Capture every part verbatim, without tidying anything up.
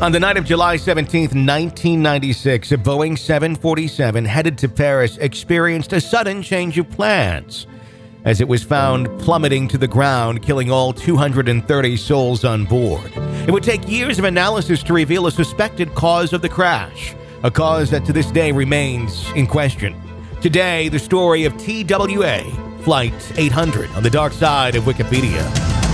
On the night of July seventeenth, nineteen ninety-six, a Boeing seven forty-seven headed to Paris experienced a sudden change of plans as it was found plummeting to the ground, killing all two hundred thirty souls on board. It would take years of analysis to reveal a suspected cause of the crash, a cause that to this day remains in question. Today, the story of T W A Flight eight hundred on the dark side of Wikipedia.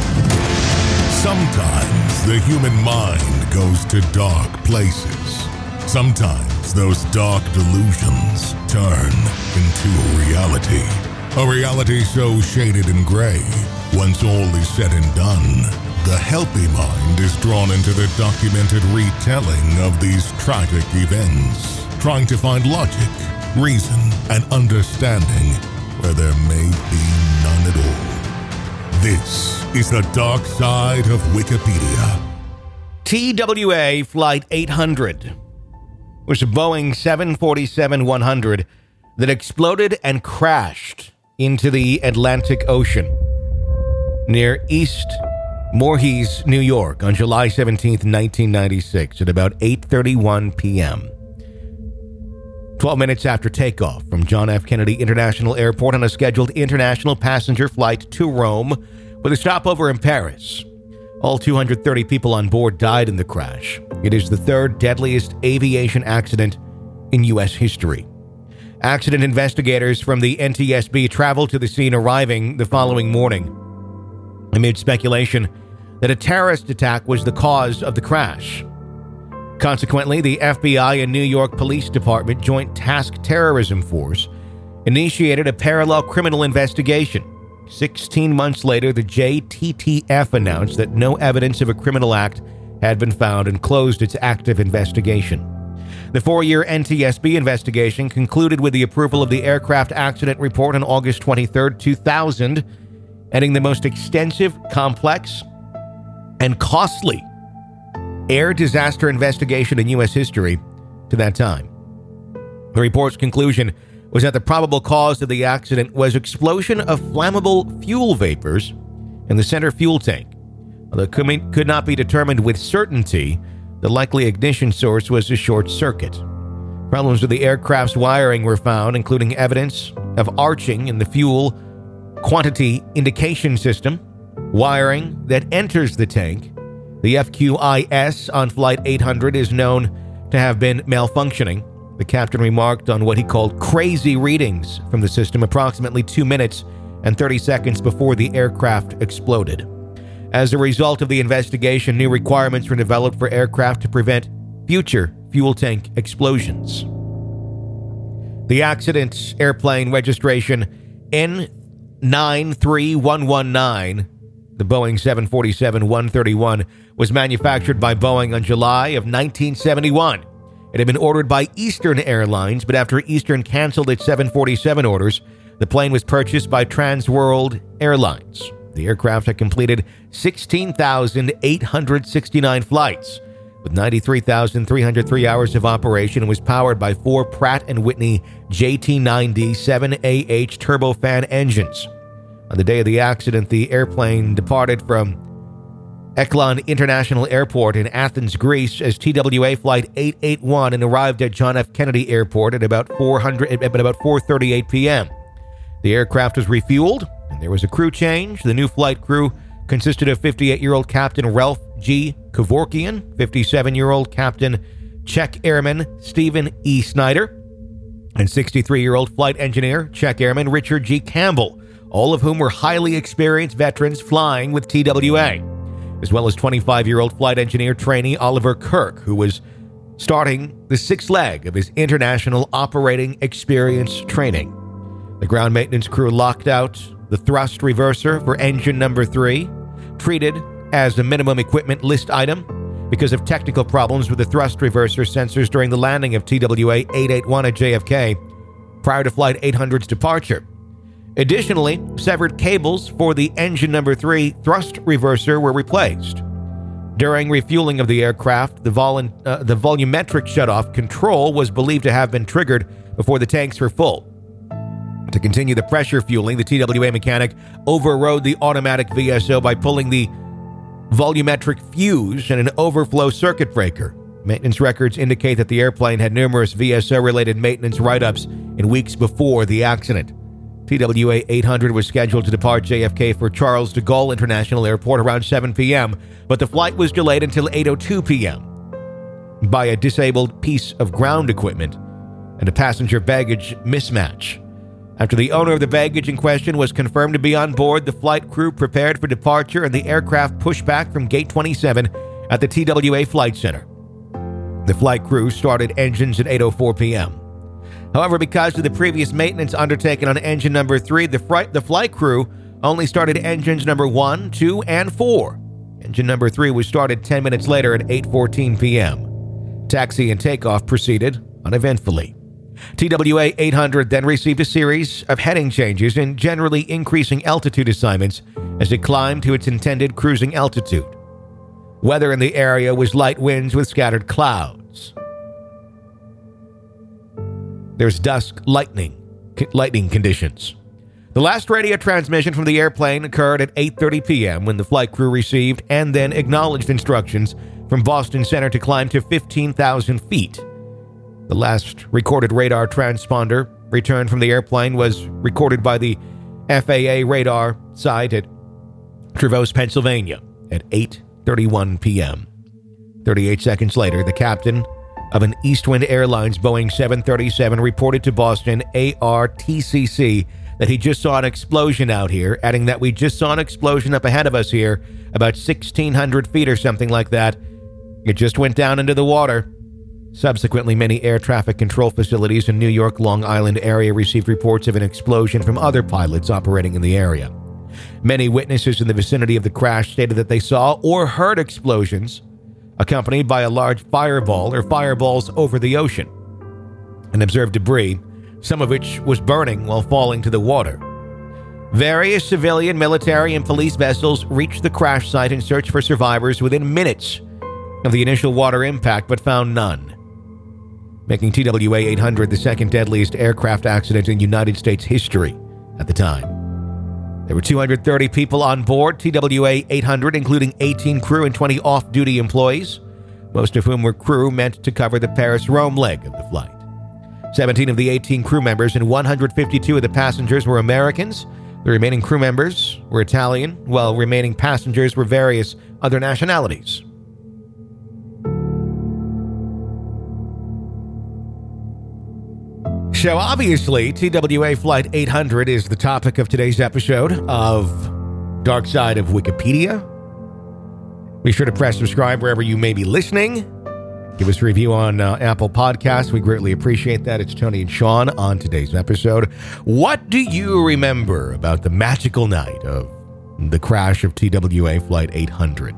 Sometimes the human mind goes to dark places. Sometimes those dark delusions turn into a reality. A reality so shaded in gray. Once all is said and done, the healthy mind is drawn into the documented retelling of these tragic events, trying to find logic, reason, and understanding where there may be none at all. This is the dark side of Wikipedia. T W A Flight eight hundred was a Boeing seven forty-seven one hundred that exploded and crashed into the Atlantic Ocean near East Voorhees, New York on July seventeenth, nineteen ninety-six at about eight thirty-one p.m. twelve minutes after takeoff from John F. Kennedy International Airport on a scheduled international passenger flight to Rome with a stopover in Paris. All two hundred thirty people on board died in the crash. It is the third deadliest aviation accident in U S history. Accident investigators from the N T S B traveled to the scene, arriving the following morning amid speculation that a terrorist attack was the cause of the crash. Consequently, the F B I and New York Police Department Joint Task Terrorism Force initiated a parallel criminal investigation. Sixteen months later, the J T T F announced that no evidence of a criminal act had been found and closed its active investigation. The four-year N T S B investigation concluded with the approval of the aircraft accident report on August twenty-third, two thousand, ending the most extensive, complex, and costly air disaster investigation in U S history to that time. The report's conclusion was that the probable cause of the accident was explosion of flammable fuel vapors in the center fuel tank. Although it could not be determined with certainty, the likely ignition source was a short circuit. Problems with the aircraft's wiring were found, including evidence of arching in the fuel quantity indication system, wiring that enters the tank. The F Q I S on Flight eight hundred is known to have been malfunctioning. The captain remarked on what he called crazy readings from the system approximately two minutes and thirty seconds before the aircraft exploded. As a result of the investigation, new requirements were developed for aircraft to prevent future fuel tank explosions. The accident's airplane registration N nine three one one nine, the Boeing seven forty-seven one thirty-one, was manufactured by Boeing on July of nineteen seventy-one. It had been ordered by Eastern Airlines, but after Eastern canceled its seven forty-seven orders, the plane was purchased by Transworld Airlines. The aircraft had completed sixteen thousand eight hundred sixty-nine flights, with ninety-three thousand three hundred three hours of operation, and was powered by four Pratt and Whitney J T nine D seven A H turbofan engines. On the day of the accident, the airplane departed from Eklund International Airport in Athens, Greece, as T W A Flight eight eighty-one and arrived at John F. Kennedy Airport at about four hundred at about four thirty-eight p.m. The aircraft was refueled, and there was a crew change. The new flight crew consisted of fifty-eight-year-old Captain Ralph G. Kevorkian, fifty-seven-year-old Captain Czech Airman Stephen E. Snyder, and sixty-three-year-old Flight Engineer Czech Airman Richard G. Campbell, all of whom were highly experienced veterans flying with T W A, as well as twenty-five-year-old Flight Engineer trainee Oliver Kirk, who was starting the sixth leg of his International Operating Experience training. The ground maintenance crew locked out the thrust reverser for engine number three, treated as a minimum equipment list item because of technical problems with the thrust reverser sensors during the landing of T W A eight eighty-one at J F K prior to Flight eight hundred's departure. Additionally, severed cables for the engine number three thrust reverser were replaced. During refueling of the aircraft, the, vol- uh, the volumetric shutoff control was believed to have been triggered before the tanks were full. To continue the pressure fueling, the T W A mechanic overrode the automatic V S O by pulling the volumetric fuse, and an overflow circuit breaker. Maintenance records indicate that the airplane had numerous V S O-related maintenance write-ups in weeks before the accident. T W A eight hundred was scheduled to depart J F K for Charles de Gaulle International Airport around seven p.m., but the flight was delayed until eight oh two p.m. by a disabled piece of ground equipment and a passenger baggage mismatch. After the owner of the baggage in question was confirmed to be on board, the flight crew prepared for departure and the aircraft pushed back from Gate twenty-seven at the T W A Flight Center. The flight crew started engines at eight oh four p.m. However, because of the previous maintenance undertaken on engine number three, the, flight, the flight crew only started engines number one, two, and four. Engine number three was started ten minutes later at eight fourteen p.m. Taxi and takeoff proceeded uneventfully. T W A eight hundred then received a series of heading changes and generally increasing altitude assignments as it climbed to its intended cruising altitude. Weather in the area was light winds with scattered clouds. There's dusk lightning, lightning conditions. The last radio transmission from the airplane occurred at eight thirty p.m. when the flight crew received and then acknowledged instructions from Boston Center to climb to fifteen thousand feet. The last recorded radar transponder returned from the airplane was recorded by the F A A radar site at Traverse, Pennsylvania at eight thirty-one p.m. thirty-eight seconds later, the captain of an Eastwind Airlines Boeing seven thirty-seven reported to Boston A R T C C that he just saw an explosion out here, adding that we just saw an explosion up ahead of us here, about sixteen hundred feet or something like that. It just went down into the water. Subsequently, many air traffic control facilities in New York, Long Island area received reports of an explosion from other pilots operating in the area. Many witnesses in the vicinity of the crash stated that they saw or heard explosions accompanied by a large fireball or fireballs over the ocean, and observed debris, some of which was burning while falling to the water. Various civilian, military, and police vessels reached the crash site in search for survivors within minutes of the initial water impact, but found none, making T W A eight hundred the second deadliest aircraft accident in United States history at the time. There were two hundred thirty people on board T W A eight hundred, including eighteen crew and twenty off-duty employees, most of whom were crew meant to cover the Paris-Rome leg of the flight. seventeen of the eighteen crew members and one hundred fifty-two of the passengers were Americans. The remaining crew members were Italian, while remaining passengers were various other nationalities. So obviously, T W A Flight eight hundred is the topic of today's episode of Dark Side of Wikipedia. Be sure to press subscribe wherever you may be listening. Give us a review on uh, Apple Podcasts. We greatly appreciate that. It's Tony and Sean on today's episode. What do you remember about the magical night of the crash of T W A Flight eight hundred?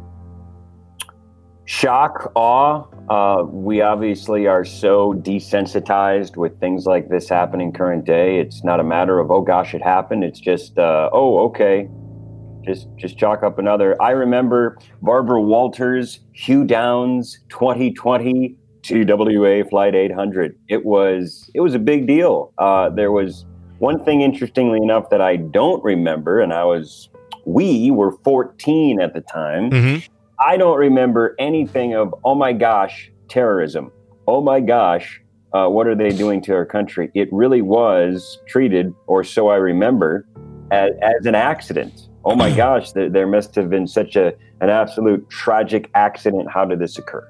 Shock, awe. Uh, we obviously are so desensitized with things like this happening current day. It's not a matter of, oh gosh, it happened. It's just, uh, oh, okay. Just just chalk up another. I remember Barbara Walters, Hugh Downs, twenty twenty, T W A Flight eight hundred. It was it was a big deal. Uh, there was one thing, interestingly enough, that I don't remember, and I was, we were fourteen at the time. Mm-hmm. I don't remember anything of, oh my gosh, terrorism. Oh my gosh, uh, what are they doing to our country? It really was treated, or so I remember, as, as an accident. Oh my gosh, there, there must have been such a an absolute tragic accident. How did this occur?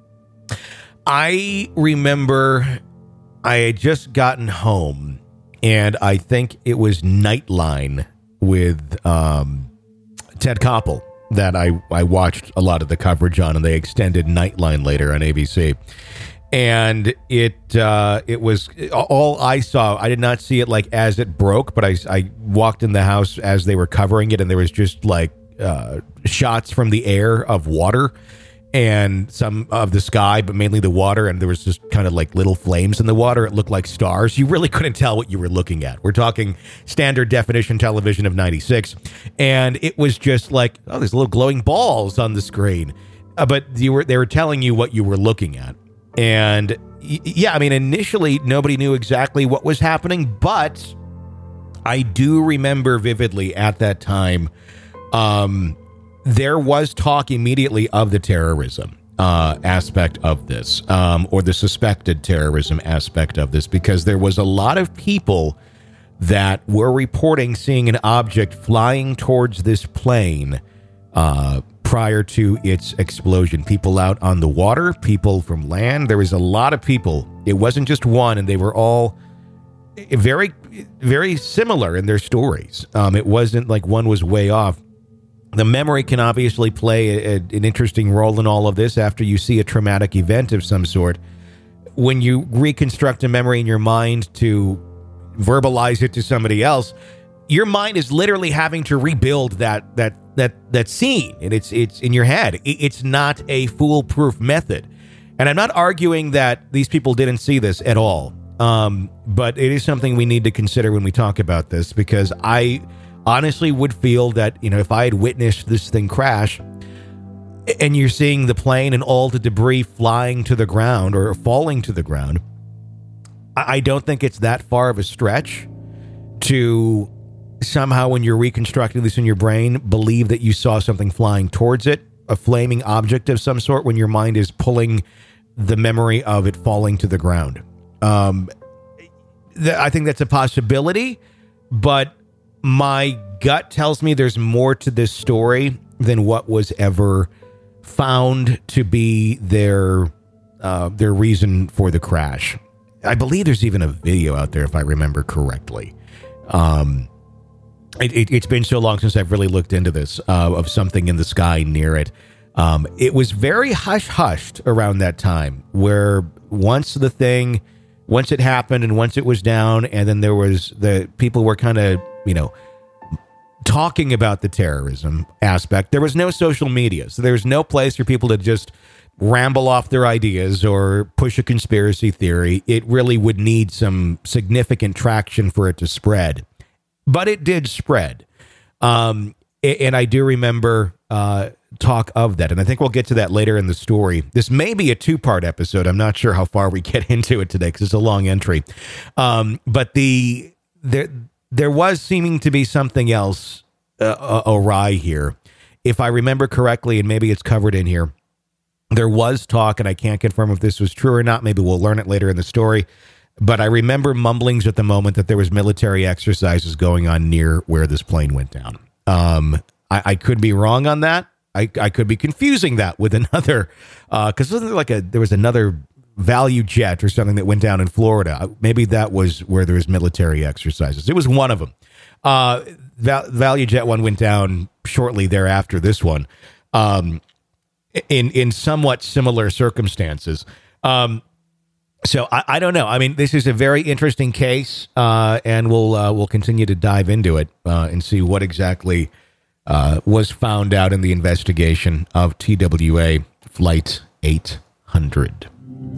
I remember I had just gotten home, and I think it was Nightline with um, Ted Koppel that I, I watched a lot of the coverage on, and they extended Nightline later on A B C. And it uh, it was all I saw. I did not see it like as it broke, but I, I walked in the house as they were covering it, and there was just like uh, shots from the air of water and some of the sky, but mainly the water. And there was just kind of like little flames in the water. It looked like stars. You really couldn't tell what you were looking at. We're talking standard definition television of ninety-six. And it was just like, oh, there's little glowing balls on the screen. Uh, but you were they were telling you what you were looking at. And yeah, I mean, initially nobody knew exactly what was happening, but I do remember vividly at that time, um, there was talk immediately of the terrorism uh, aspect of this, um, or the suspected terrorism aspect of this, because there was a lot of people that were reporting seeing an object flying towards this plane uh, prior to its explosion. People out on the water, people from land. There was a lot of people. It wasn't just one, and they were all very, very similar in their stories. Um, it wasn't like one was way off. The memory can obviously play a, a, an interesting role in all of this after you see a traumatic event of some sort. When you reconstruct a memory in your mind to verbalize it to somebody else, your mind is literally having to rebuild that that that that scene, and it's it's in your head. It's not a foolproof method. And I'm not arguing that these people didn't see this at all, um, but it is something we need to consider when we talk about this, because I honestly would feel that, you know, if I had witnessed this thing crash, and you're seeing the plane and all the debris flying to the ground or falling to the ground, I don't think it's that far of a stretch to somehow, when you're reconstructing this in your brain, believe that you saw something flying towards it, a flaming object of some sort, when your mind is pulling the memory of it falling to the ground. Um, th- I think that's a possibility, but my gut tells me there's more to this story than what was ever found to be their uh, their reason for the crash. I believe there's even a video out there, if I remember correctly. Um, it, it, it's been so long since I've really looked into this, uh, of something in the sky near it. Um, it was very hush-hushed around that time, where once the thing, once it happened and once it was down, and then there was the people were kind of, you know, talking about the terrorism aspect. There was no social media, so there was no place for people to just ramble off their ideas or push a conspiracy theory. It really would need some significant traction for it to spread. But it did spread. Um, and I do remember uh, talk of that. And I think we'll get to that later in the story. This may be a two-part episode. I'm not sure how far we get into it today because it's a long entry. Um, but the there there was seeming to be something else uh, awry here. If I remember correctly, and maybe it's covered in here, there was talk, and I can't confirm if this was true or not. Maybe we'll learn it later in the story. But I remember mumblings at the moment that there was military exercises going on near where this plane went down. Um, I, I could be wrong on that. I, I could be confusing that with another, because uh, wasn't there like a there was another Value jet or something that went down in Florida. Maybe that was where there was military exercises. It was one of them. Uh, Val, Value jet one went down shortly thereafter. This one. Um, in in somewhat similar circumstances. Um, so I, I don't know. I mean, this is a very interesting case, uh, and we'll uh, we'll continue to dive into it uh, and see what exactly uh, was found out in the investigation of T W A Flight eight hundred.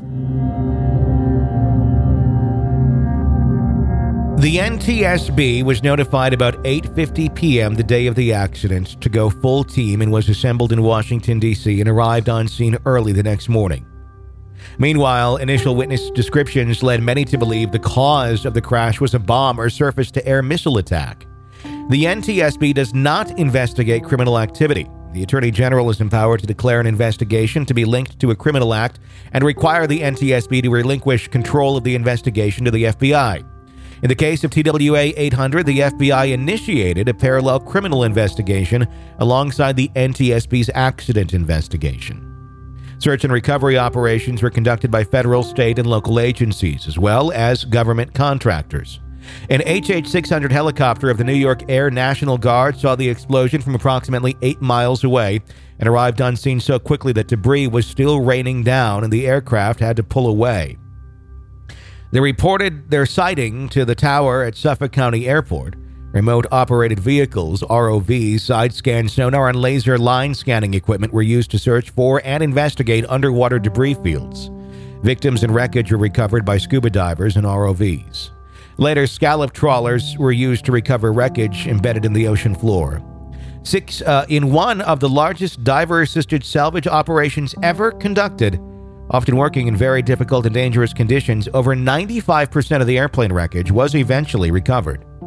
The N T S B was notified about eight fifty p.m. the day of the accident to go full team, and was assembled in Washington, D C and arrived on scene early the next morning. Meanwhile, initial witness descriptions led many to believe the cause of the crash was a bomb or surface-to-air missile attack. The N T S B does not investigate criminal activity. The Attorney General is empowered to declare an investigation to be linked to a criminal act and require the N T S B to relinquish control of the investigation to the F B I. In the case of T W A eight hundred, the F B I initiated a parallel criminal investigation alongside the N T S B's accident investigation. Search and recovery operations were conducted by federal, state, and local agencies, as well as government contractors. An H H six hundred helicopter of the New York Air National Guard saw the explosion from approximately eight miles away and arrived on scene so quickly that debris was still raining down and the aircraft had to pull away. They reported their sighting to the tower at Suffolk County Airport. Remote-operated vehicles, R O Vs, side-scan sonar, and laser line scanning equipment were used to search for and investigate underwater debris fields. Victims and wreckage were recovered by scuba divers and R O Vs. Later, scallop trawlers were used to recover wreckage embedded in the ocean floor. Six uh, in one of the largest diver-assisted salvage operations ever conducted. Often working in very difficult and dangerous conditions, over ninety-five percent of the airplane wreckage was eventually recovered.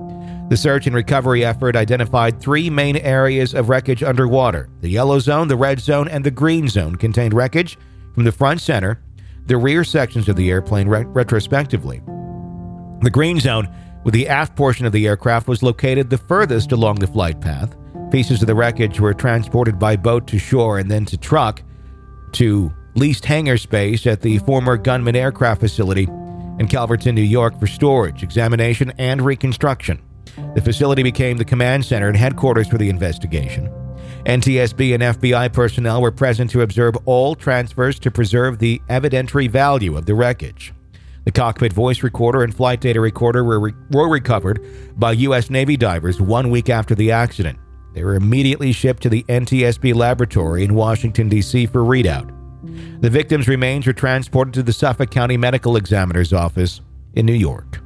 The search and recovery effort identified three main areas of wreckage underwater. The yellow zone, the red zone, and the green zone contained wreckage from the front center, the rear sections of the airplane re- retrospectively. The green zone, with the aft portion of the aircraft, was located the furthest along the flight path. Pieces of the wreckage were transported by boat to shore and then to truck to leased hangar space at the former Gunman Aircraft Facility in Calverton, New York for storage, examination, and reconstruction. The facility became the command center and headquarters for the investigation. N T S B and F B I personnel were present to observe all transfers to preserve the evidentiary value of the wreckage. The cockpit voice recorder and flight data recorder were, re- were recovered by U S Navy divers one week after the accident. They were immediately shipped to the N T S B laboratory in Washington, D C for readout. The victims' remains were transported to the Suffolk County Medical Examiner's office in New York.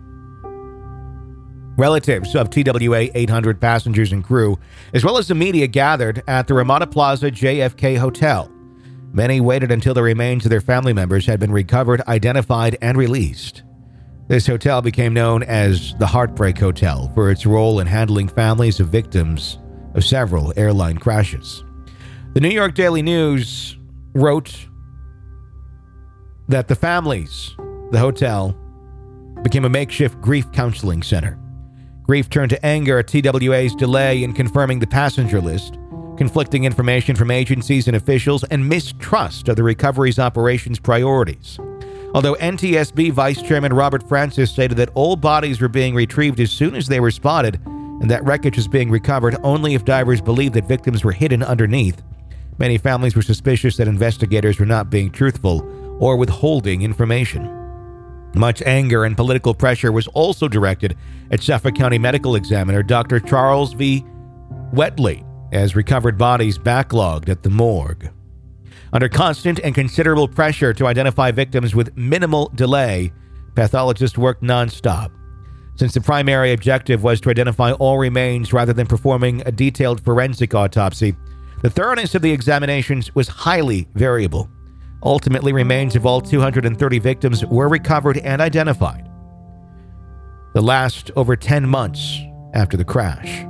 Relatives of T W A eight hundred passengers and crew, as well as the media, gathered at the Ramada Plaza J F K Hotel. Many waited until the remains of their family members had been recovered, identified, and released. This hotel became known as the Heartbreak Hotel for its role in handling families of victims of several airline crashes. The New York Daily News wrote that the families, the hotel, became a makeshift grief counseling center. Grief turned to anger at T W A's delay in confirming the passenger list, conflicting information from agencies and officials, and mistrust of the recovery's operations priorities. Although N T S B Vice Chairman Robert Francis stated that all bodies were being retrieved as soon as they were spotted, and that wreckage was being recovered only if divers believed that victims were hidden underneath, many families were suspicious that investigators were not being truthful or withholding information. Much anger and political pressure was also directed at Suffolk County Medical Examiner Doctor Charles V. Whetley, as recovered bodies backlogged at the morgue. Under constant and considerable pressure to identify victims with minimal delay, pathologists worked nonstop. Since the primary objective was to identify all remains rather than performing a detailed forensic autopsy, the thoroughness of the examinations was highly variable. Ultimately, remains of all two hundred thirty victims were recovered and identified. The last over ten months after the crash.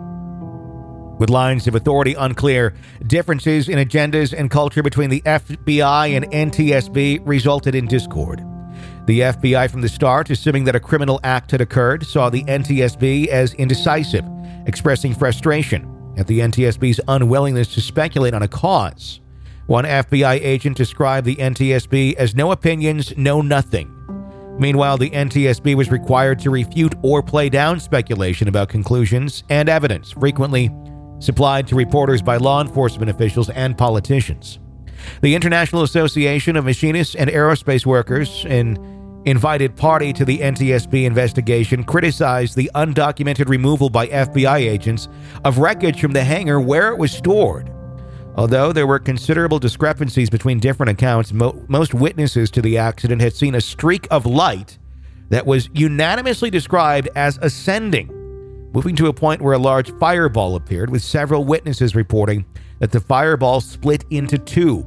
With lines of authority unclear, differences in agendas and culture between the F B I and N T S B resulted in discord. The F B I from the start, assuming that a criminal act had occurred, saw the N T S B as indecisive, expressing frustration at the N T S B's unwillingness to speculate on a cause. One F B I agent described the N T S B as no opinions, no nothing. Meanwhile, the N T S B was required to refute or play down speculation about conclusions and evidence, frequently supplied to reporters by law enforcement officials and politicians. The International Association of Machinists and Aerospace Workers, an invited party to the N T S B investigation, criticized the undocumented removal by F B I agents of wreckage from the hangar where it was stored. Although there were considerable discrepancies between different accounts, mo- most witnesses to the accident had seen a streak of light that was unanimously described as ascending, moving to a point where a large fireball appeared, with several witnesses reporting that the fireball split into two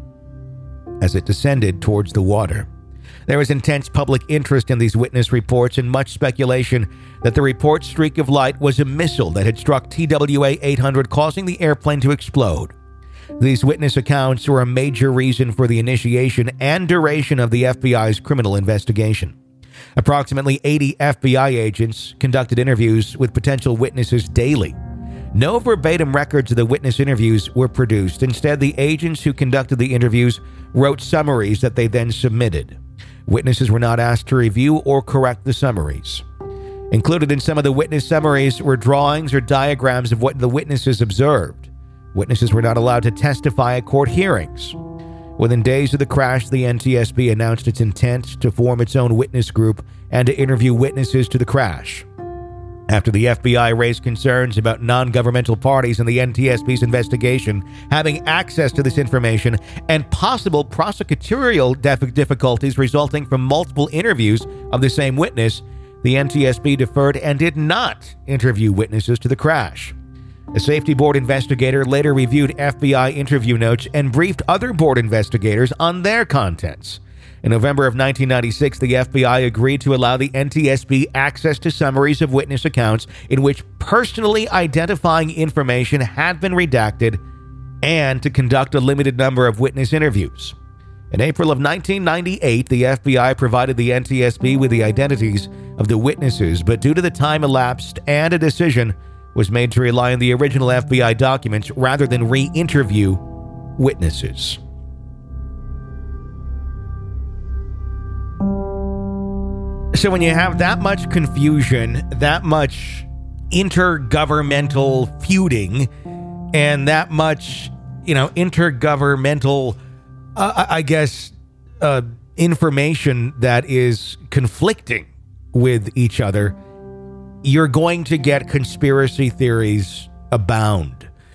as it descended towards the water. There was intense public interest in these witness reports and much speculation that the report streak of light was a missile that had struck T W A eight hundred, causing the airplane to explode. These witness accounts were a major reason for the initiation and duration of the F B I's criminal investigation. Approximately eighty F B I agents conducted interviews with potential witnesses daily. No verbatim records of the witness interviews were produced. Instead, the agents who conducted the interviews wrote summaries that they then submitted. Witnesses were not asked to review or correct the summaries. Included in some of the witness summaries were drawings or diagrams of what the witnesses observed. Witnesses were not allowed to testify at court hearings. Within days of the crash, the N T S B announced its intent to form its own witness group and to interview witnesses to the crash. After the F B I raised concerns about non-governmental parties in the N T S B's investigation having access to this information and possible prosecutorial def- difficulties resulting from multiple interviews of the same witness, the N T S B deferred and did not interview witnesses to the crash. A safety board investigator later reviewed F B I interview notes and briefed other board investigators on their contents. In November of nineteen ninety-six, the F B I agreed to allow the N T S B access to summaries of witness accounts in which personally identifying information had been redacted and to conduct a limited number of witness interviews. In April of nineteen ninety-eight, the F B I provided the N T S B with the identities of the witnesses, but due to the time elapsed and a decision was made to rely on the original F B I documents rather than re-interview witnesses. So when you have that much confusion, that much intergovernmental feuding, and that much, you know, intergovernmental, uh, I guess, uh, information that is conflicting with each other, you're going to get conspiracy theories abound.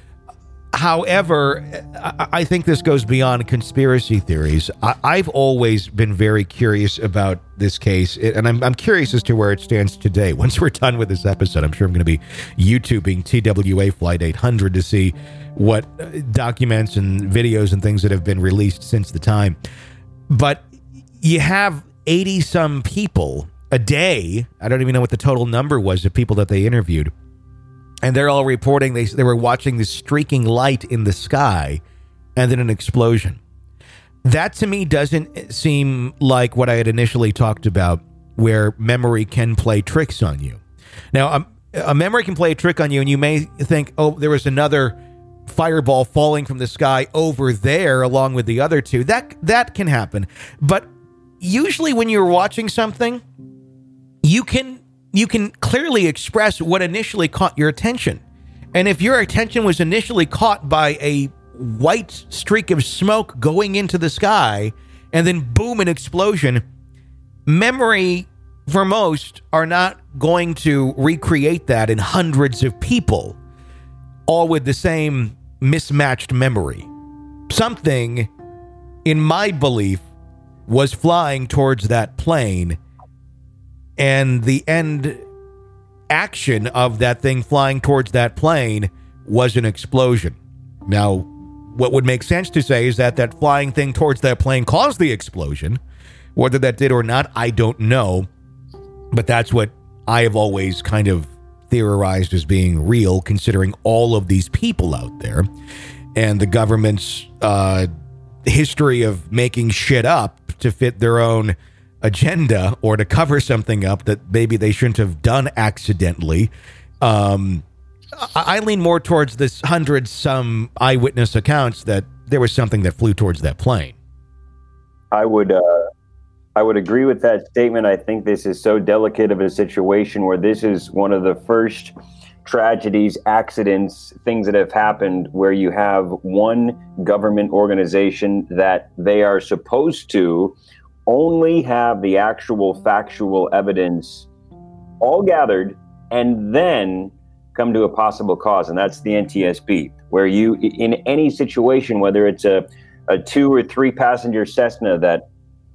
However, I think this goes beyond conspiracy theories. I've always been very curious about this case, and I'm, I'm curious as to where it stands today. Once we're done with this episode, I'm sure I'm going to be YouTubing T W A Flight eight hundred to see what documents and videos and things that have been released since the time. But you have eighty-some people a day. I don't even know what the total number was of people that they interviewed. And they're all reporting they, they were watching this streaking light in the sky and then an explosion. That to me doesn't seem like what I had initially talked about, where memory can play tricks on you. Now, um, a memory can play a trick on you, and you may think, oh, there was another fireball falling from the sky over there along with the other two. That, that can happen. But usually when you're watching something, you can... you can clearly express what initially caught your attention. And if your attention was initially caught by a white streak of smoke going into the sky and then boom, an explosion, memory for most are not going to recreate that in hundreds of people, all with the same mismatched memory. Something, in my belief, was flying towards that plane, and the end action of that thing flying towards that plane was an explosion. Now, what would make sense to say is that that flying thing towards that plane caused the explosion. Whether that did or not, I don't know. But that's what I have always kind of theorized as being real, considering all of these people out there and the government's uh, history of making shit up to fit their own agenda or to cover something up that maybe they shouldn't have done accidentally. Um, I, I lean more towards this hundred some eyewitness accounts that there was something that flew towards that plane. I would, uh, I would agree with that statement. I think this is so delicate of a situation where this is one of the first tragedies, accidents, things that have happened where you have one government organization that they are supposed to only have the actual factual evidence all gathered and then come to a possible cause. And that's the N T S B, where you, in any situation, whether it's a, a two or three passenger Cessna that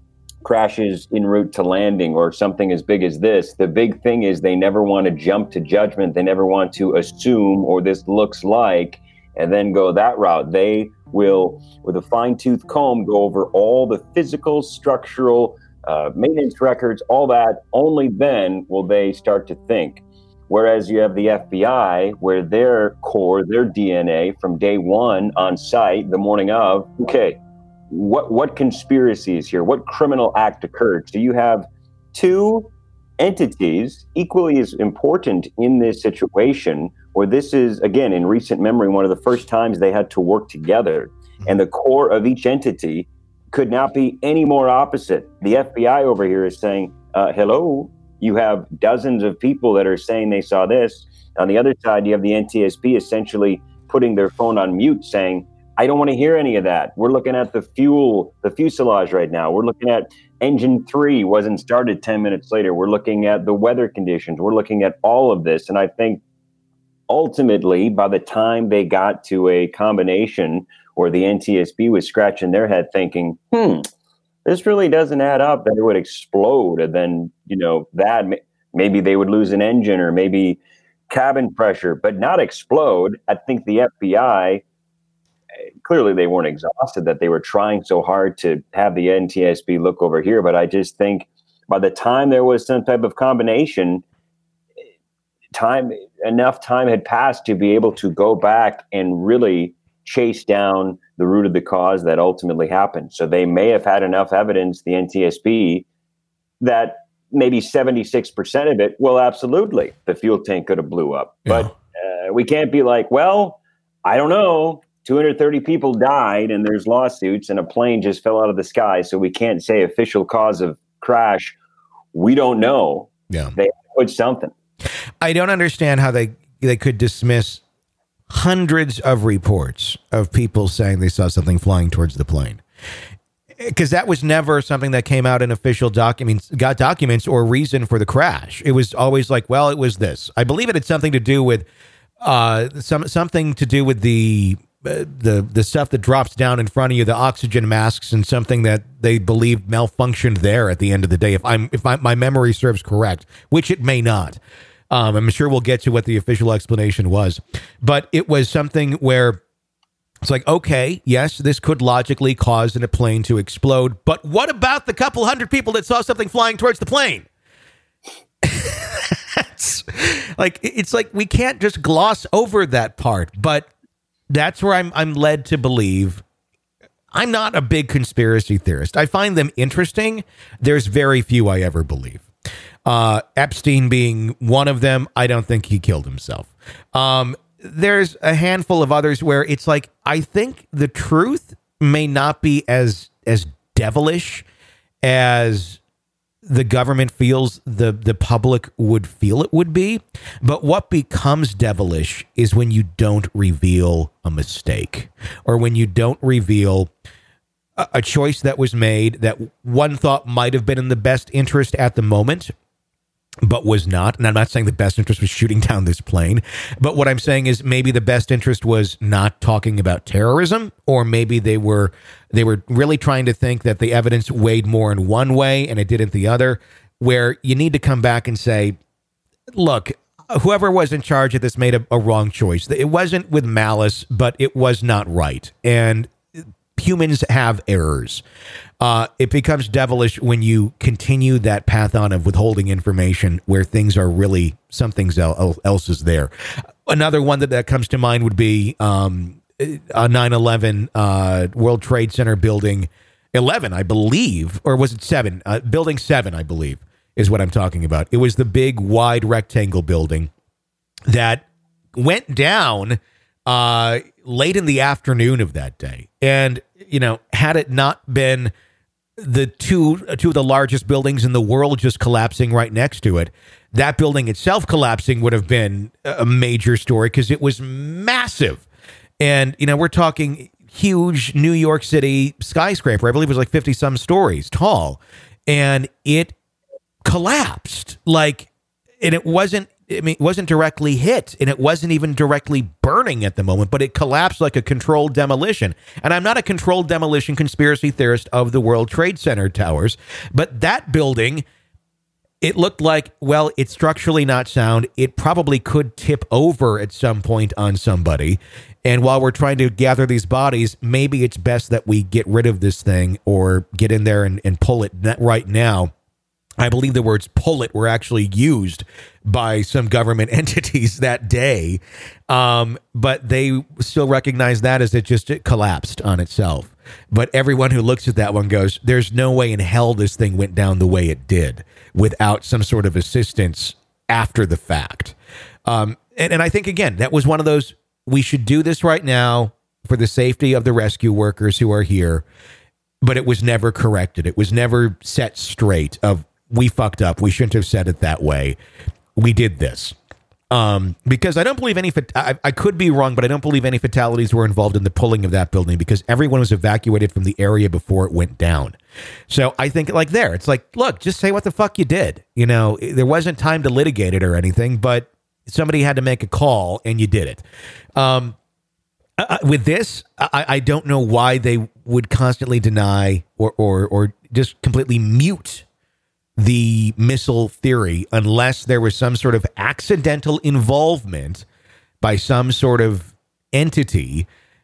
crashes en route to landing or something as big as this, the big thing is they never want to jump to judgment. They never want to assume, or this looks like, and then go that route. They will, with a fine-tooth comb, go over all the physical, structural, uh, maintenance records, all that. Only then will they start to think. Whereas you have the F B I, where their core, their D N A from day one on site, the morning of, okay, what what conspiracy is here? What criminal act occurred? So you have two entities equally as important in this situation, where this is, again, in recent memory, one of the first times they had to work together. And the core of each entity could not be any more opposite. The F B I over here is saying, uh, hello, you have dozens of people that are saying they saw this. On the other side, you have the N T S B essentially putting their phone on mute, saying, I don't want to hear any of that. We're looking at the fuel, the fuselage right now. We're looking at engine three wasn't started ten minutes later. We're looking at the weather conditions. We're looking at all of this. And I think ultimately, by the time they got to a combination where the N T S B was scratching their head thinking, hmm, this really doesn't add up, that it would explode. And then, you know, that maybe they would lose an engine or maybe cabin pressure, but not explode. I think the F B I clearly they weren't exhausted, that they were trying so hard to have the N T S B look over here. But I just think by the time there was some type of combination, time enough time had passed to be able to go back and really chase down the root of the cause that ultimately happened. So they may have had enough evidence, the N T S B, that maybe seventy-six percent of it, well, absolutely, the fuel tank could have blew up. Yeah. But uh, we can't be like, well, I don't know, two hundred thirty people died and there's lawsuits and a plane just fell out of the sky, so we can't say official cause of crash. We don't know. Yeah. They put something. I don't understand how they, they could dismiss hundreds of reports of people saying they saw something flying towards the plane. Because that was never something that came out in official documents, got documents or reason for the crash. It was always like, well, it was this. I believe it had something to do with uh, some something to do with the uh, the the stuff that drops down in front of you, the oxygen masks, and something that they believe malfunctioned there at the end of the day. If I'm if I, my memory serves correct, which it may not. Um, I'm sure we'll get to what the official explanation was, but it was something where it's like, okay, yes, this could logically cause a plane to explode, but what about the couple hundred people that saw something flying towards the plane? It's like, it's like we can't just gloss over that part, but that's where I'm I'm led to believe. I'm not a big conspiracy theorist. I find them interesting. There's very few I ever believe. Uh, Epstein being one of them. I don't think he killed himself. Um, there's a handful of others where it's like, I think the truth may not be as as devilish as the government feels the, the public would feel it would be. But what becomes devilish is when you don't reveal a mistake, or when you don't reveal a, a choice that was made that one thought might have been in the best interest at the moment, but was not. And I'm not saying the best interest was shooting down this plane, but what I'm saying is maybe the best interest was not talking about terrorism, or maybe they were they were really trying to think that the evidence weighed more in one way and it didn't the other, where you need to come back and say, look, whoever was in charge of this made a, a wrong choice. It wasn't with malice, but it was not right. And humans have errors. Uh, it becomes devilish when you continue that path on of withholding information where things are really, something else is there. Another one that, that comes to mind would be um, a nine eleven uh, World Trade Center building eleven, I believe, or was it seven? Uh, building seven, I believe, is what I'm talking about. It was the big, wide rectangle building that went down uh, late in the afternoon of that day. And, you know, had it not been the two two of the largest buildings in the world just collapsing right next to it, that building itself collapsing would have been a major story because it was massive. And, you know, we're talking huge New York City skyscraper. I believe it was like fifty some stories tall. And it collapsed. Like, and it wasn't, I mean, it wasn't directly hit, and it wasn't even directly burning at the moment, but it collapsed like a controlled demolition. And I'm not a controlled demolition conspiracy theorist of the World Trade Center towers, but that building, it looked like, well, it's structurally not sound. It probably could tip over at some point on somebody. And while we're trying to gather these bodies, maybe it's best that we get rid of this thing or get in there and, and pull it right now. I believe the words pull it were actually used by some government entities that day. Um, but they still recognize that as it just it collapsed on itself. But everyone who looks at that one goes, there's no way in hell this thing went down the way it did without some sort of assistance after the fact. Um, and, and I think, again, that was one of those, we should do this right now for the safety of the rescue workers who are here. But it was never corrected. It was never set straight of, we fucked up. We shouldn't have said it that way. We did this. Um, because I don't believe any, I, I could be wrong, but I don't believe any fatalities were involved in the pulling of that building because everyone was evacuated from the area before it went down. So I think like there, it's like, look, just say what the fuck you did. You know, there wasn't time to litigate it or anything, but somebody had to make a call and you did it. Um, uh, with this, I, I don't know why they would constantly deny or, or, or just completely mute the missile theory unless there was some sort of accidental involvement by some sort of entity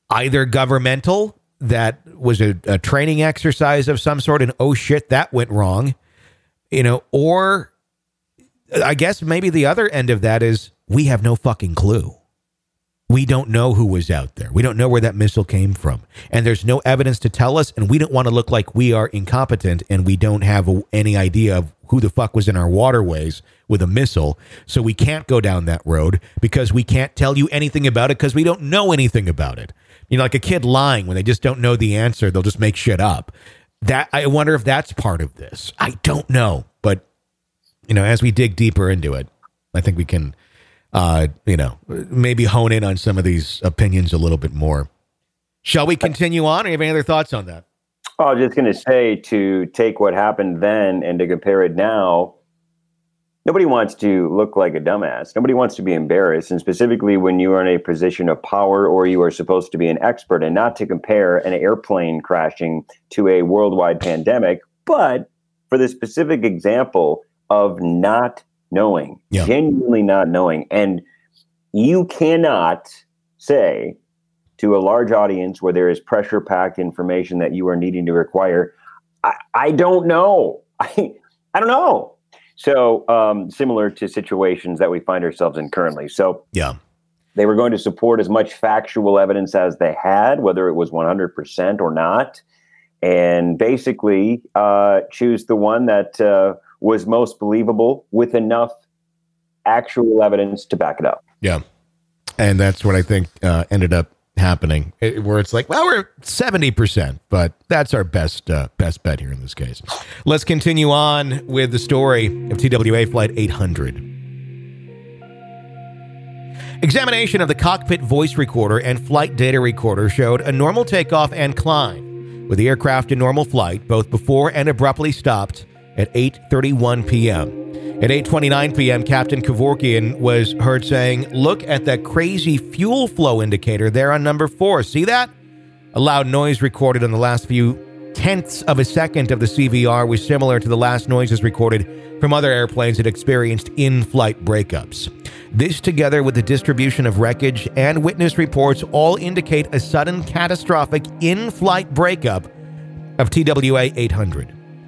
either governmental, that was a, a training exercise of some sort, and oh shit, that went wrong, you know, or I guess maybe the other end of that is we have no fucking clue. We don't know who was out there. We don't know where that missile came from. And there's no evidence to tell us, and we don't want to look like we are incompetent and we don't have a, any idea of who the fuck was in our waterways with a missile. So we can't go down that road because we can't tell you anything about it because we don't know anything about it. You know, like a kid lying when they just don't know the answer, they'll just make shit up. That I wonder if that's part of this. I don't know. But, you know, as we dig deeper into it, I think we can, uh, you know, maybe hone in on some of these opinions a little bit more. Shall we continue on, or you have any other thoughts on that? Oh, I was just going to say, to take what happened then and to compare it now, nobody wants to look like a dumbass. Nobody wants to be embarrassed. And specifically when you are in a position of power or you are supposed to be an expert, and not to compare an airplane crashing to a worldwide pandemic, but for the specific example of not knowing, yeah. genuinely not knowing. And you cannot say to a large audience where there is pressure-packed information that you are needing to require, I, I don't know. I, I don't know. So um, similar to situations that we find ourselves in currently. So yeah, they were going to support as much factual evidence as they had, whether it was one hundred percent or not, and basically uh, choose the one that uh, was most believable with enough actual evidence to back it up. Yeah. And that's what I think uh, ended up happening, it, where it's like, well, we're seventy percent, but that's our best uh, best bet here in this case. Let's continue on with the story of T W A Flight eight hundred. Examination of the cockpit voice recorder and flight data recorder showed a normal takeoff and climb, with the aircraft in normal flight, both before and abruptly stopped at eight thirty-one p.m. At eight twenty-nine p.m., Captain Kevorkian was heard saying, "Look at that crazy fuel flow indicator there on number four. See that?" A loud noise recorded on the last few tenths of a second of the C V R was similar to the last noises recorded from other airplanes that experienced in-flight breakups. This, together with the distribution of wreckage and witness reports, all indicate a sudden catastrophic in-flight breakup of T W A eight hundred.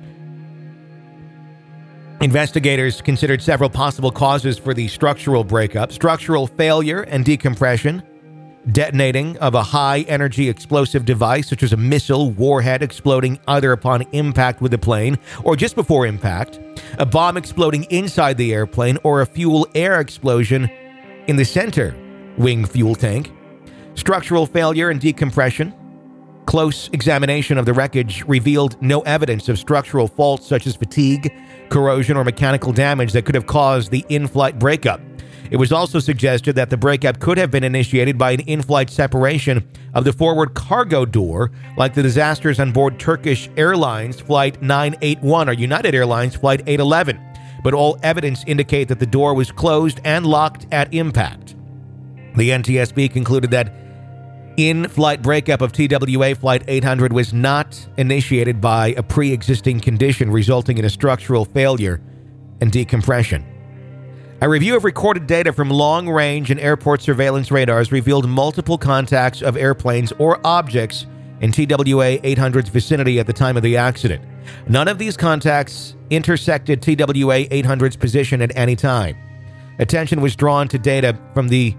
Investigators considered several possible causes for the structural breakup: structural failure and decompression, detonating of a high-energy explosive device such as a missile warhead exploding either upon impact with the plane or just before impact, a bomb exploding inside the airplane, or a fuel-air explosion in the center wing fuel tank. Structural failure and decompression. Close examination of the wreckage revealed no evidence of structural faults such as fatigue, corrosion, or mechanical damage that could have caused the in-flight breakup. It was also suggested that the breakup could have been initiated by an in-flight separation of the forward cargo door, like the disasters on board Turkish Airlines Flight nine eighty-one or United Airlines Flight eight eleven. But all evidence indicate that the door was closed and locked at impact. The N T S B concluded that in-flight breakup of T W A Flight eight hundred was not initiated by a pre-existing condition resulting in a structural failure and decompression. A review of recorded data from long-range and airport surveillance radars revealed multiple contacts of airplanes or objects in T W A eight hundred's vicinity at the time of the accident. None of these contacts intersected T W A eight hundred's position at any time. Attention was drawn to data from the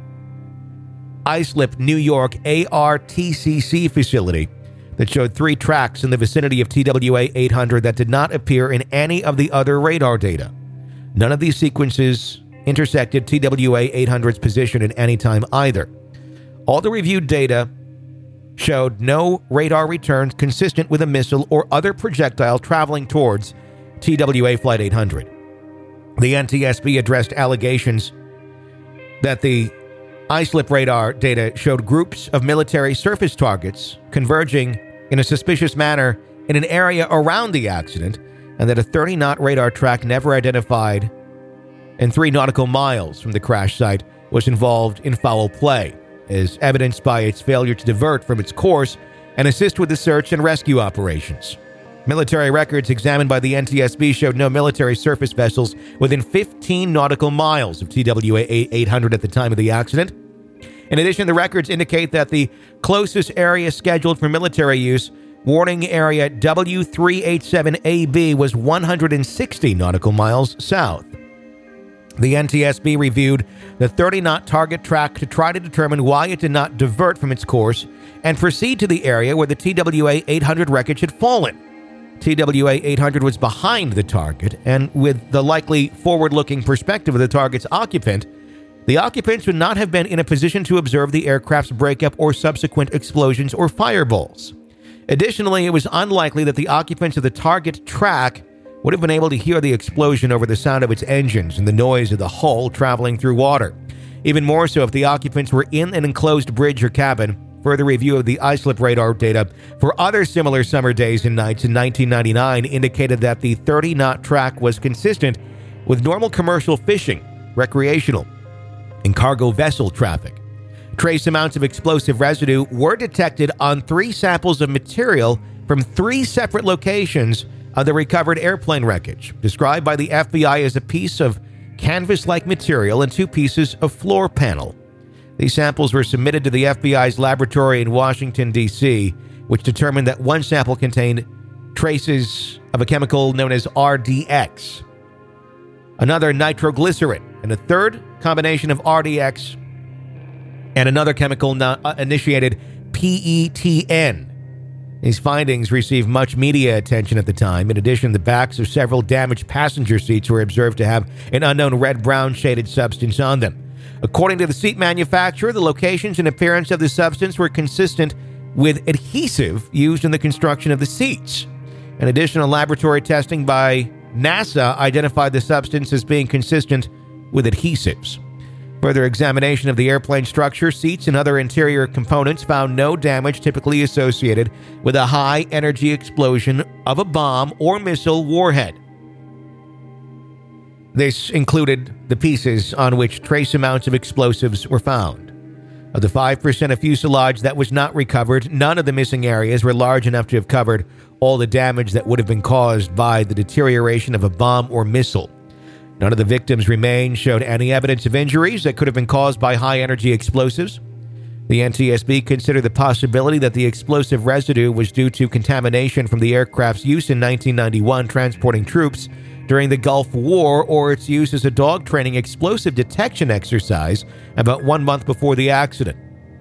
Islip, New York A R T C C facility that showed three tracks in the vicinity of T W A eight hundred that did not appear in any of the other radar data. None of these sequences intersected T W A eight hundred's position at any time either. All the reviewed data showed no radar returns consistent with a missile or other projectile traveling towards T W A Flight eight hundred. The N T S B addressed allegations that the Islip radar data showed groups of military surface targets converging in a suspicious manner in an area around the accident, and that a thirty-knot radar track never identified and three nautical miles from the crash site was involved in foul play, as evidenced by its failure to divert from its course and assist with the search and rescue operations. Military records examined by the N T S B showed no military surface vessels within fifteen nautical miles of T W A eight hundred at the time of the accident. In addition, the records indicate that the closest area scheduled for military use, warning area W three eighty-seven A B, was one hundred sixty nautical miles south. The N T S B reviewed the thirty-knot target track to try to determine why it did not divert from its course and proceed to the area where the T W A eight hundred wreckage had fallen. T W A eight hundred was behind the target, and with the likely forward-looking perspective of the target's occupant, the occupants would not have been in a position to observe the aircraft's breakup or subsequent explosions or fireballs. Additionally, it was unlikely that the occupants of the target track would have been able to hear the explosion over the sound of its engines and the noise of the hull traveling through water. Even more so if the occupants were in an enclosed bridge or cabin. Further review of the I S L I P radar data for other similar summer days and nights in nineteen ninety-nine indicated that the thirty-knot track was consistent with normal commercial fishing, recreational, and cargo vessel traffic. Trace amounts of explosive residue were detected on three samples of material from three separate locations of the recovered airplane wreckage, described by the F B I as a piece of canvas-like material and two pieces of floor panel. These samples were submitted to the F B I's laboratory in Washington, D C, which determined that one sample contained traces of a chemical known as R D X, another nitroglycerin, and a third combination of R D X and another chemical not, uh, initiated P E T N. These findings received much media attention at the time. In addition, the backs of several damaged passenger seats were observed to have an unknown red-brown shaded substance on them. According to the seat manufacturer, the locations and appearance of the substance were consistent with adhesive used in the construction of the seats. An additional laboratory testing by NASA identified the substance as being consistent with adhesives. Further examination of the airplane structure, seats, and other interior components found no damage typically associated with a high-energy explosion of a bomb or missile warhead. This included the pieces on which trace amounts of explosives were found. Of the five percent of fuselage that was not recovered, none of the missing areas were large enough to have covered all the damage that would have been caused by the deterioration of a bomb or missile. None of the victims' remains showed any evidence of injuries that could have been caused by high-energy explosives. The N T S B considered the possibility that the explosive residue was due to contamination from the aircraft's use in nineteen ninety-one transporting troops during the Gulf War, or its use as a dog training explosive detection exercise about one month before the accident.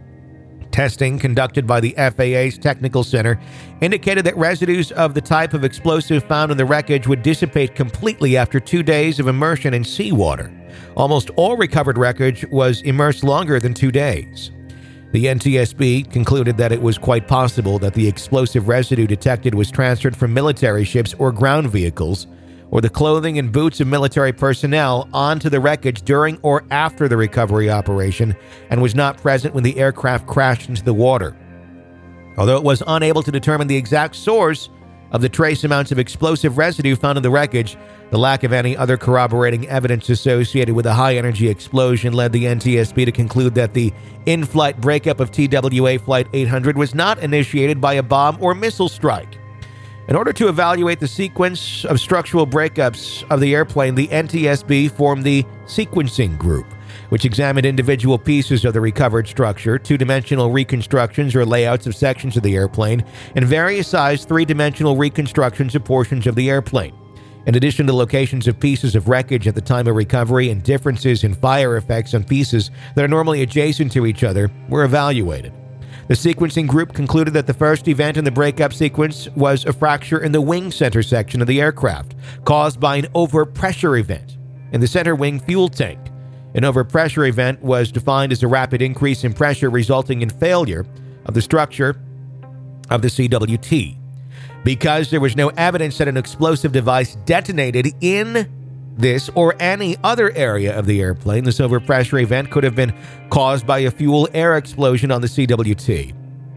Testing conducted by the F A A's Technical Center indicated that residues of the type of explosive found in the wreckage would dissipate completely after two days of immersion in seawater. Almost all recovered wreckage was immersed longer than two days. The N T S B concluded that it was quite possible that the explosive residue detected was transferred from military ships or ground vehicles, or the clothing and boots of military personnel onto the wreckage during or after the recovery operation and was not present when the aircraft crashed into the water. Although it was unable to determine the exact source of the trace amounts of explosive residue found in the wreckage, the lack of any other corroborating evidence associated with a high-energy explosion led the N T S B to conclude that the in-flight breakup of T W A Flight eight hundred was not initiated by a bomb or missile strike. In order to evaluate the sequence of structural breakups of the airplane, the N T S B formed the Sequencing Group, which examined individual pieces of the recovered structure, two-dimensional reconstructions or layouts of sections of the airplane, and various sized three-dimensional reconstructions of portions of the airplane. In addition to locations of pieces of wreckage at the time of recovery and differences in fire effects on pieces that are normally adjacent to each other were evaluated. The sequencing group concluded that the first event in the breakup sequence was a fracture in the wing center section of the aircraft, caused by an overpressure event in the center wing fuel tank. An overpressure event was defined as a rapid increase in pressure resulting in failure of the structure of the C W T. Because there was no evidence that an explosive device detonated in this or any other area of the airplane, this overpressure event could have been caused by a fuel air explosion on the C W T.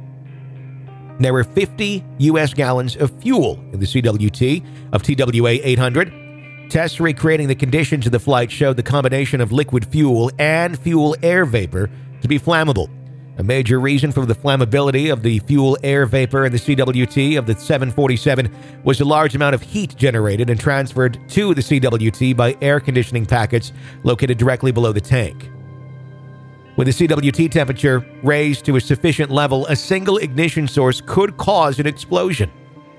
There were fifty U S gallons of fuel in the C W T of T W A eight hundred. Tests recreating the conditions of the flight showed the combination of liquid fuel and fuel air vapor to be flammable. A major reason for the flammability of the fuel air vapor in the C W T of the seven forty-seven was the large amount of heat generated and transferred to the C W T by air conditioning packets located directly below the tank. With the C W T temperature raised to a sufficient level, a single ignition source could cause an explosion.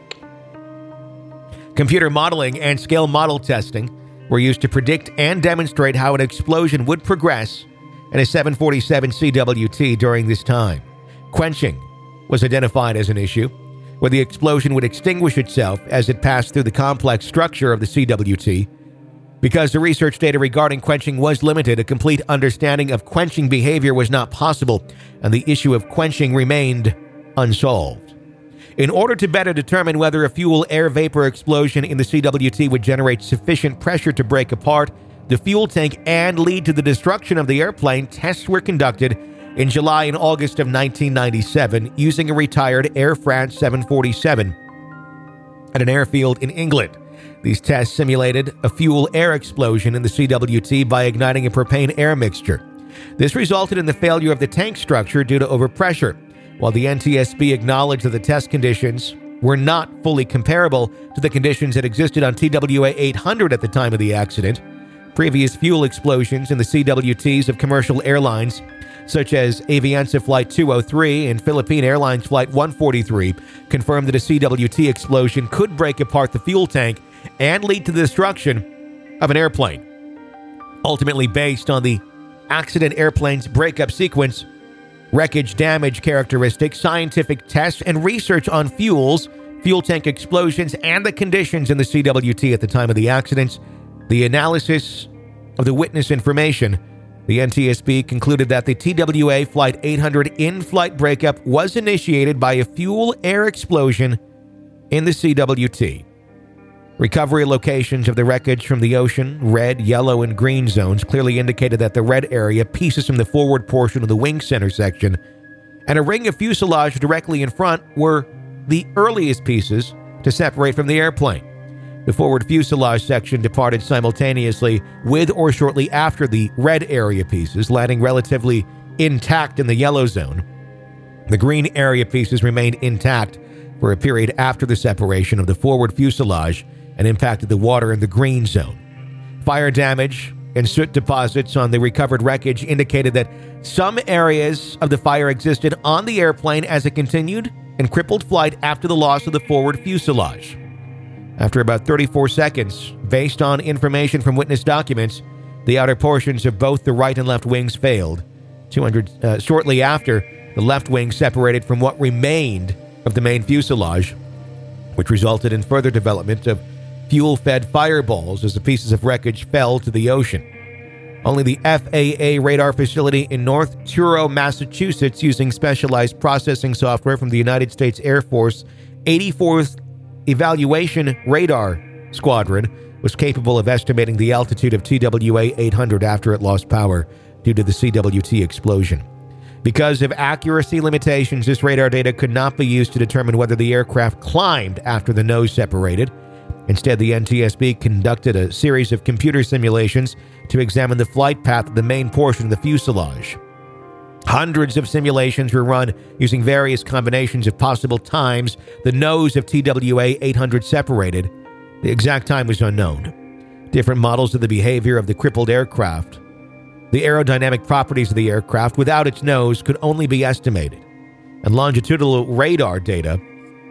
Computer modeling and scale model testing were used to predict and demonstrate how an explosion would progress in a seven forty-seven C W T during this time. Quenching was identified as an issue, where the explosion would extinguish itself as it passed through the complex structure of the C W T. Because the research data regarding quenching was limited, a complete understanding of quenching behavior was not possible, and the issue of quenching remained unsolved. In order to better determine whether a fuel air vapor explosion in the C W T would generate sufficient pressure to break apart the fuel tank and lead to the destruction of the airplane, tests were conducted in July and August of nineteen ninety-seven using a retired Air France seven forty-seven at an airfield in England. These tests simulated a fuel-air explosion in the C W T by igniting a propane-air mixture. This resulted in the failure of the tank structure due to overpressure. While the N T S B acknowledged that the test conditions were not fully comparable to the conditions that existed on T W A eight hundred at the time of the accident, previous fuel explosions in the C W Ts of commercial airlines, such as Avianca Flight two oh three and Philippine Airlines Flight one forty-three, confirmed that a C W T explosion could break apart the fuel tank and lead to the destruction of an airplane. Ultimately, based on the accident airplane's breakup sequence, wreckage damage characteristics, scientific tests, and research on fuels, fuel tank explosions, and the conditions in the C W T at the time of the accidents, the analysis of the witness information, the N T S B concluded that the T W A Flight eight hundred in-flight breakup was initiated by a fuel-air explosion in the C W T. Recovery locations of the wreckage from the ocean, red, yellow, and green zones clearly indicated that the red area, pieces from the forward portion of the wing center section, and a ring of fuselage directly in front were the earliest pieces to separate from the airplane. The forward fuselage section departed simultaneously with or shortly after the red area pieces, landing relatively intact in the yellow zone. The green area pieces remained intact for a period after the separation of the forward fuselage and impacted the water in the green zone. Fire damage and soot deposits on the recovered wreckage indicated that some areas of the fire existed on the airplane as it continued in crippled flight after the loss of the forward fuselage. After about thirty-four seconds, based on information from witness documents, the outer portions of both the right and left wings failed. two hundred uh, shortly after, the left wing separated from what remained of the main fuselage, which resulted in further development of fuel-fed fireballs as the pieces of wreckage fell to the ocean. Only the F A A radar facility in North Truro, Massachusetts, using specialized processing software from the United States Air Force eighty-fourth Evaluation Radar Squadron, was capable of estimating the altitude of T W A eight hundred after it lost power due to the C W T explosion. Because of accuracy limitations, this radar data could not be used to determine whether the aircraft climbed after the nose separated. Instead, the N T S B conducted a series of computer simulations to examine the flight path of the main portion of the fuselage. Hundreds of simulations were run using various combinations of possible times the nose of T W A eight hundred separated. The exact time was unknown. Different models of the behavior of the crippled aircraft, the aerodynamic properties of the aircraft without its nose, could only be estimated. And longitudinal radar data,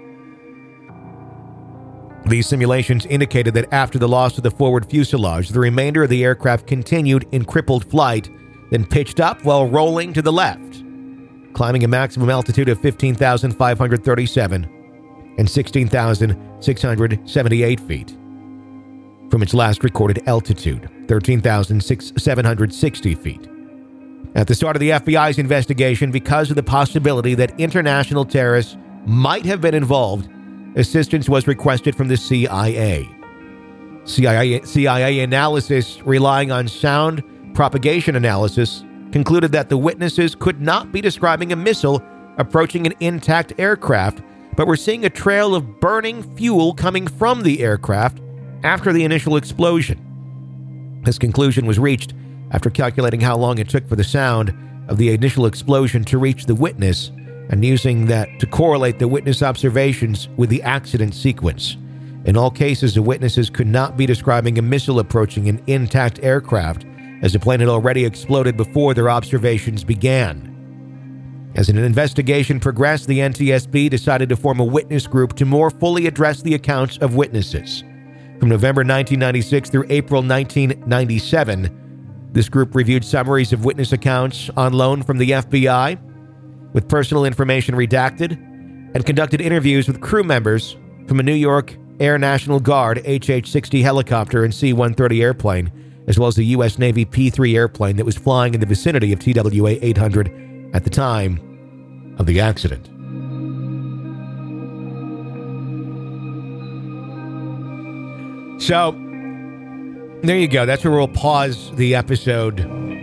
these simulations indicated that after the loss of the forward fuselage, the remainder of the aircraft continued in crippled flight, then pitched up while rolling to the left, climbing a maximum altitude of fifteen thousand five hundred thirty-seven and sixteen thousand six hundred seventy-eight feet from its last recorded altitude, thirteen thousand seven hundred sixty feet. At the start of the F B I's investigation, because of the possibility that international terrorists might have been involved, assistance was requested from the C I A. C I A, C I A analysis, relying on sound propagation analysis, concluded that the witnesses could not be describing a missile approaching an intact aircraft, but were seeing a trail of burning fuel coming from the aircraft after the initial explosion. This conclusion was reached after calculating how long it took for the sound of the initial explosion to reach the witness and using that to correlate the witness observations with the accident sequence. In all cases, the witnesses could not be describing a missile approaching an intact aircraft, as the plane had already exploded before their observations began. As an investigation progressed, the N T S B decided to form a witness group to more fully address the accounts of witnesses. From November nineteen ninety-six through April nineteen ninety-seven, this group reviewed summaries of witness accounts on loan from the F B I, with personal information redacted, and conducted interviews with crew members from a New York Air National Guard H H sixty helicopter and C one thirty airplane, as well as the U S Navy P three airplane that was flying in the vicinity of T W A eight hundred at the time of the accident. So, there you go. That's where we'll pause the episode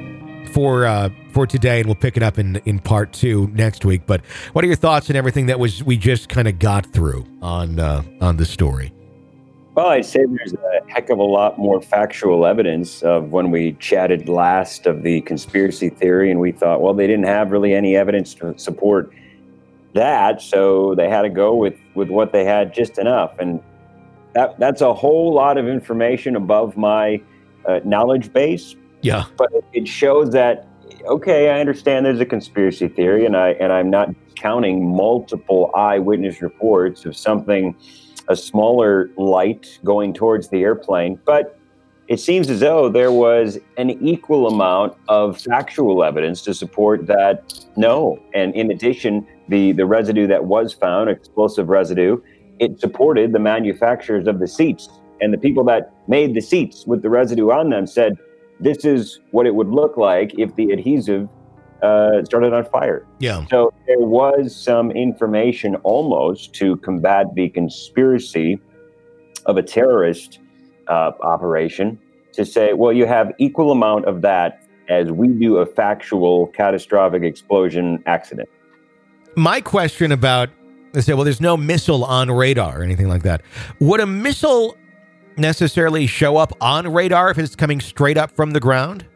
for uh, for today, and we'll pick it up in, in part two next week. But what are your thoughts on everything that was we just kind of got through on uh, on the story? Well, I'd say there's a heck of a lot more factual evidence of when we chatted last of the conspiracy theory, and we thought, well, they didn't have really any evidence to support that, so they had to go with, with what they had, just enough. And that that's a whole lot of information above my uh, knowledge base. Yeah. But it shows that, okay, I understand there's a conspiracy theory, and I and I'm not counting multiple eyewitness reports of something, a smaller light going towards the airplane, but it seems as though there was an equal amount of factual evidence to support that no. And in addition, the, the residue that was found, explosive residue, it supported the manufacturers of the seats. And the people that made the seats with the residue on them said, this is what it would look like if the adhesive uh, started on fire. Yeah. So there was some information almost to combat the conspiracy of a terrorist uh, operation to say, well, you have equal amount of that as we do a factual catastrophic explosion accident. My question about, they say, well, there's no missile on radar or anything like that. Would a missile necessarily show up on radar if it's coming straight up from the ground?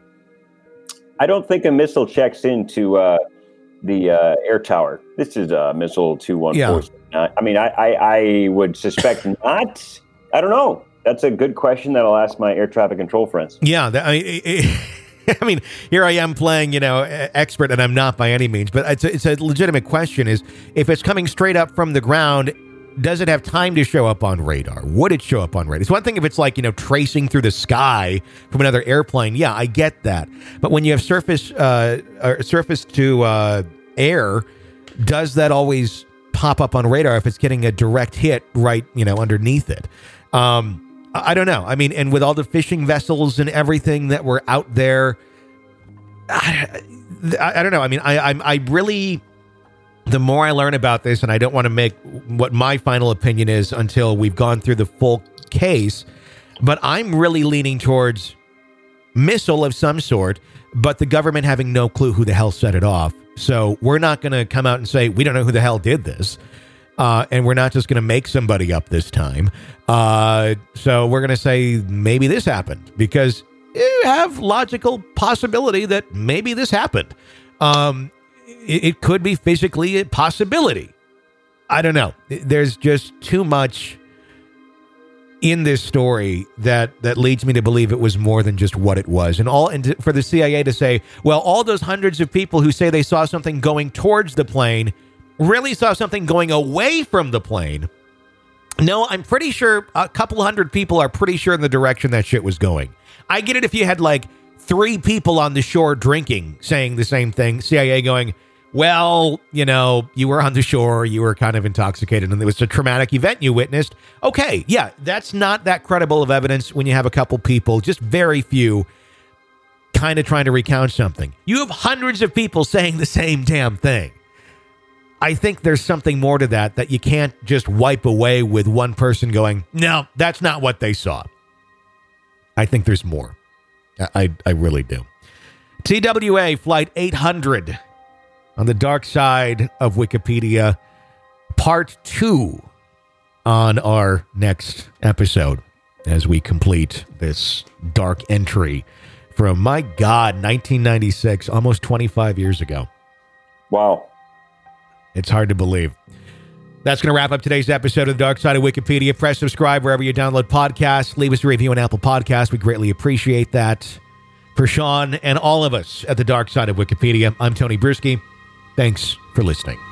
I don't think a missile checks into uh, the uh, air tower. This is a missile two one four. Yeah. I mean, I, I, I would suspect not. I don't know. That's a good question that I'll ask my air traffic control friends. Yeah. That, I, I, I mean, here I am playing, you know, expert, and I'm not by any means, but it's a, it's a legitimate question is, if it's coming straight up from the ground, does it have time to show up on radar? Would it show up on radar? It's one thing if it's like, you know, tracing through the sky from another airplane. Yeah, I get that. But when you have surface, uh, or surface to uh, air, does that always pop up on radar if it's getting a direct hit right, you know, underneath it? Um, I don't know. I mean, and with all the fishing vessels and everything that were out there, I, I, I don't know. I mean, I, I'm, I really... The more I learn about this, and I don't want to make what my final opinion is until we've gone through the full case, but I'm really leaning towards missile of some sort, but the government having no clue who the hell set it off. So we're not going to come out and say, we don't know who the hell did this. Uh, and we're not just going to make somebody up this time. Uh, so we're going to say maybe this happened, because you have logical possibility that maybe this happened. Um, It could be physically a possibility. I don't know. There's just too much in this story that that leads me to believe it was more than just what it was. And all and to, for the C I A to say, well, all those hundreds of people who say they saw something going towards the plane really saw something going away from the plane. No, I'm pretty sure a couple hundred people are pretty sure in the direction that shit was going. I get it if you had like three people on the shore drinking saying the same thing. C I A going, well, you know, you were on the shore, you were kind of intoxicated, and it was a traumatic event you witnessed. Okay, yeah, that's not that credible of evidence when you have a couple people, just very few, kind of trying to recount something. You have hundreds of people saying the same damn thing. I think there's something more to that, that you can't just wipe away with one person going, no, that's not what they saw. I think there's more. I, I really do. T W A Flight eight hundred on the dark side of Wikipedia, part two on our next episode as we complete this dark entry from, my God, nineteen ninety-six, almost twenty-five years ago. Wow. It's hard to believe. That's going to wrap up today's episode of The Dark Side of Wikipedia. Press subscribe wherever you download podcasts. Leave us a review on Apple Podcasts. We greatly appreciate that. For Sean and all of us at the Dark Side of Wikipedia, I'm Tony Brisky. Thanks for listening.